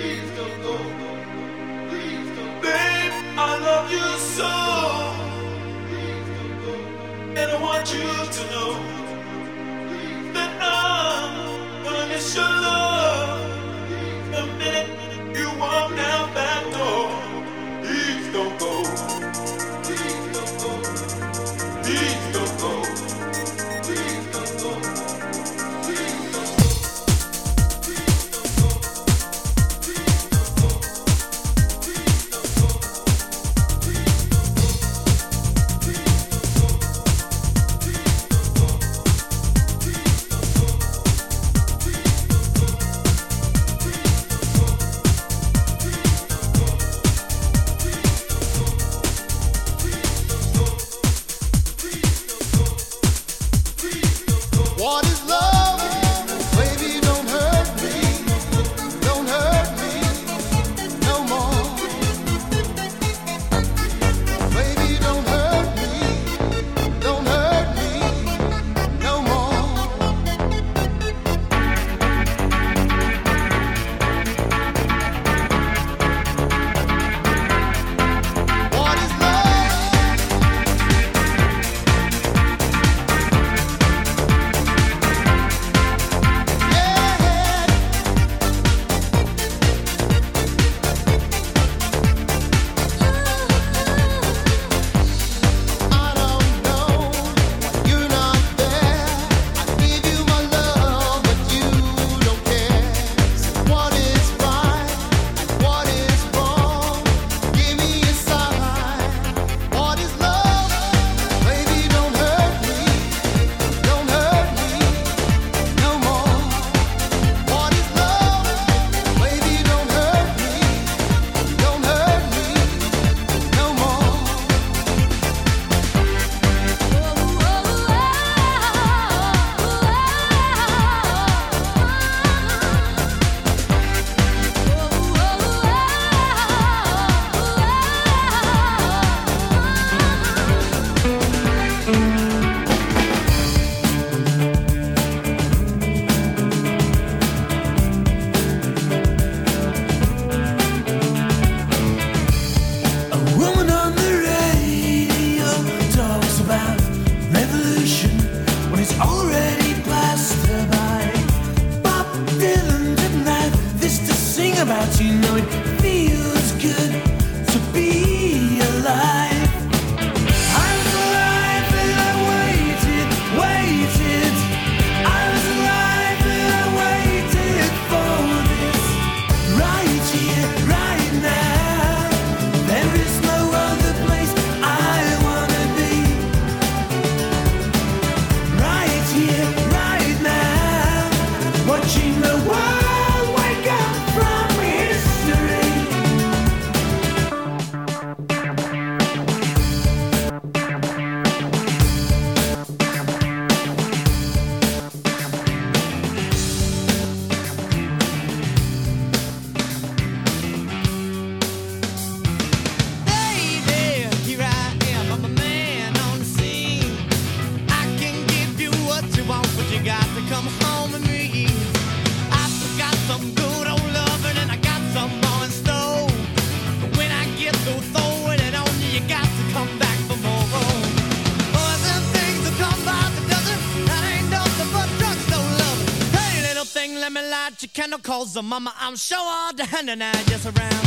Candle calls the mama, I'm sure all the hand and I just around.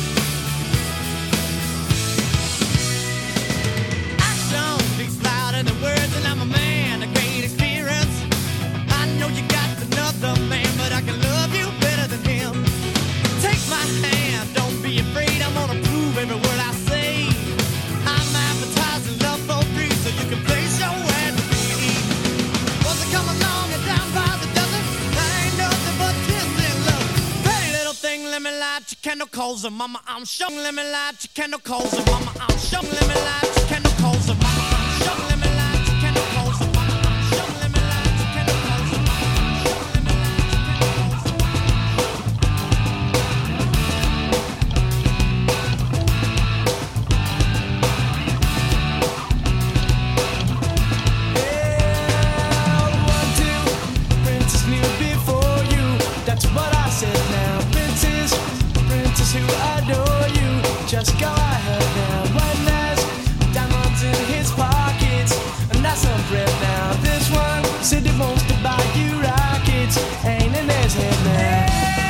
Action speaks louder than words, and I'm a man, a great experience. I know you got another man, but I can love you better than him. Take my hand, don't be afraid, I'm gonna prove every word I say. I'm advertising love for free, so you can place your ad with me. Once I come along and down by the dozen, I ain't nothing but let me light your candle calls and mama, I'm sure. Let me light your candle calls and mama, I'm sure. Let me light your candle calls and mama, I'm sure. Let me light your candle calls and mama, I'm sure. Let me light your candle calls and mama, I'm sure. Let me light your Princess knew before you. That's what I said now. Princess to adore you. Just go ahead now. When there's diamonds in his pockets, and that's some bread now. This one said he wants to buy you rockets, ain't in his head now.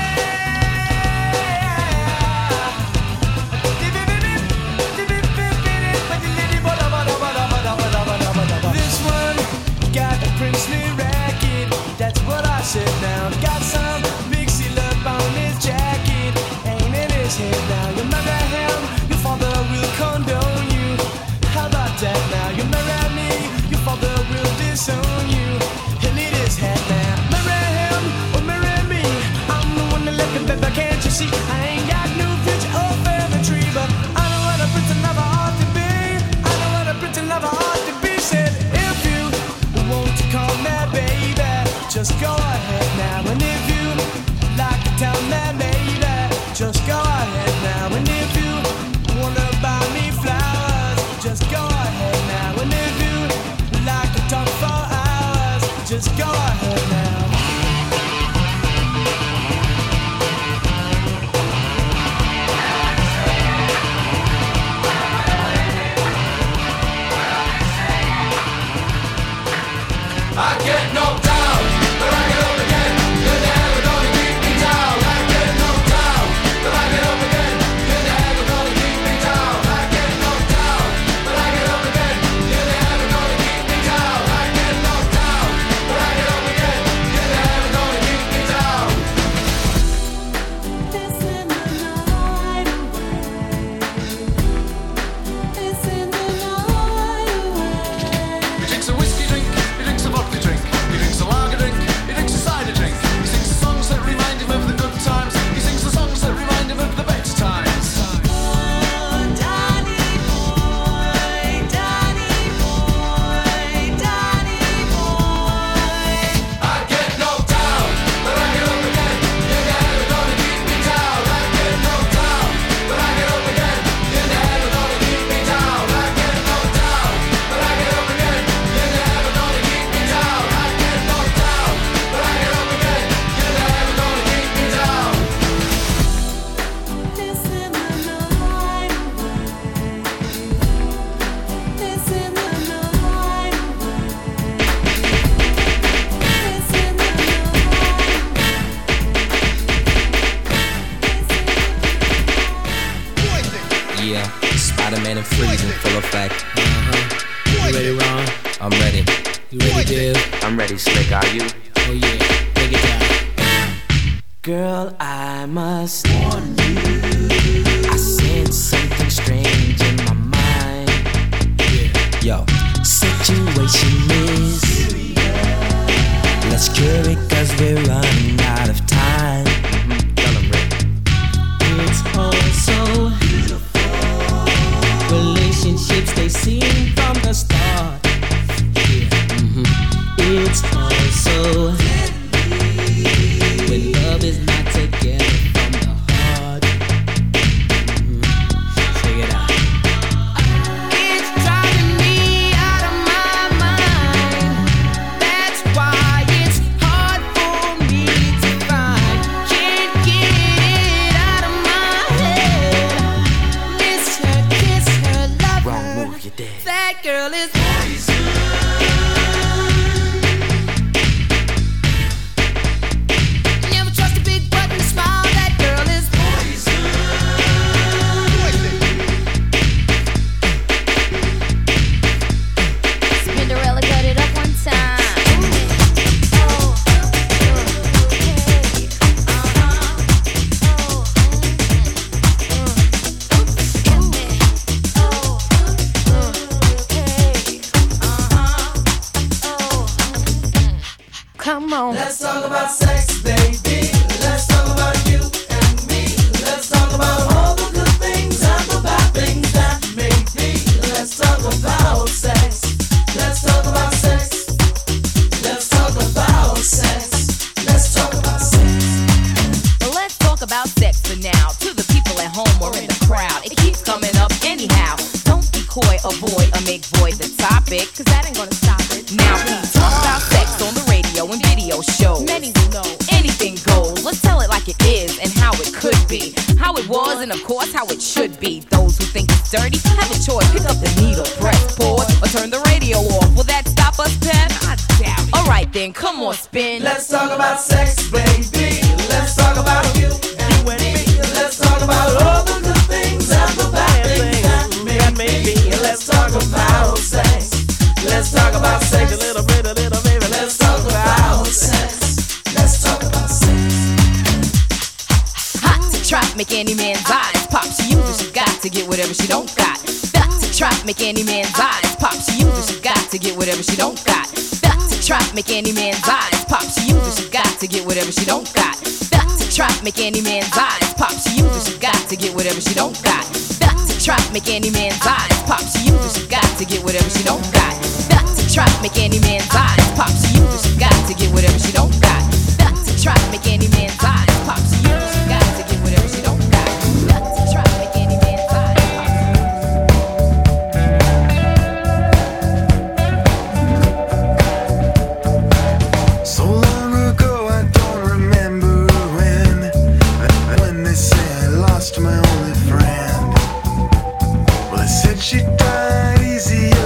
This one got a princely racket, that's what I said now. Got some big seal up on his jacket, ain't in his head now. You marry him, your father will condone you. How about that now? You marry me, your father will disown you. He'll eat his head now. Marry him or marry me, I'm the one that left him, baby, can't you see? I ain't got no future or family tree, but I know what a pretty lover ought to be. I know what a pretty lover ought to be. Said if you want to call me baby, just go ahead now. And if you like to tell me baby, just go ahead now. And if you wanna buy me flowers, just go ahead now. And if you like to talk for hours, just go ahead now. I get knocked down, but I get up again. You're never gonna keep me down. I get knocked down, but I get up again. You're never gonna keep me down. I get knocked down, but I get up again. You're never gonna keep me down. I get knocked down, but I get up again. You're never gonna keep me down. It's in the night away. It's in the night away. He drinks a whiskey drink, he drinks a vodka drink, he drinks a lager drink, he drinks a cider drink. He sings the songs that remind him of the good times. He sings the songs that remind him of the best times. Oh, Danny boy, Danny boy, Danny boy. I get knocked down, but I get up again. You're never gonna keep me down. I get knocked down, but I get up again. You're never gonna keep me down. I get knocked down, but I get up again. You're never gonna keep me down. I get knocked down, but I get up again. You're never gonna keep me down. It's in the night away. It's in the night away. It's in the Yeah, Spider-Man and Freeze in full effect. You ready, Ron? I'm ready. You ready, Div? I'm ready, Slick. Are you? Oh yeah, take it down. Girl, I must warn you, I sense something strange in my mind. Yo, Situation is serious. Let's cure it cause we're running out of time. tell him, Rick. It's all so beautiful. Relationships they seem from the start. It's all so when love is not together from the heart. Check it out. It's driving me out of my mind. That's why it's hard for me to find. Can't get it out of my head. Miss her, kiss her, love her. Wrong move, you're dead. That girl is never trust a big button to smile. That girl is Cinderella cut it up one time. Come on. Let's talk about sex, baby. Let's talk about you and me. Let's talk about all the good things and the bad things that make me. Let's talk about sex. Let's talk about sex. Let's talk about sex. Let's talk about sex. Let's talk about sex for now. To the people at home or in the crowd, it keeps coming up anyhow. Don't be coy, avoid, or make void the topic, cause that ain't gonna stop it. Now we talk about sex on the radio and video shows. Many will know anything goes. Let's tell it like it is and how it could be. be. How it was and of course how it should be. Those who think it's dirty have a choice. Pick up the needle, press pause, or turn the radio off. Will that stop us, Pep? I doubt it. Alright then, come on, spin. Let's talk about sex, baby. Let's talk about you and me. Let's talk about all the good things and the bad things that may be. Let's talk about sex. Let's talk about sex. A little bit, baby. Let's talk about sex. Let's talk about sex. Hot to trap, make any man's eyes pop. She uses, she got to get whatever she don't got. Got to trap, make any man's eyes pop. She uses, she got to get whatever she don't got. Got to trap, make any man's eyes pop. She uses, she got to get whatever she don't got. Got to trap, make any man's eyes pop. She uses, she got to get whatever she don't got. Got to trap, make any man's eyes pop. She uses, she got to get whatever she don't got. Got to trap, make any man's eyes pop. She uses, she got to get whatever she don't got. Got to trap, make any man's eyes pop. She uses, she got to get whatever she don't got. Got to trap, make any man's eyes pop. So long ago, I don't remember when they say I lost my only friend. Well, they said she died easy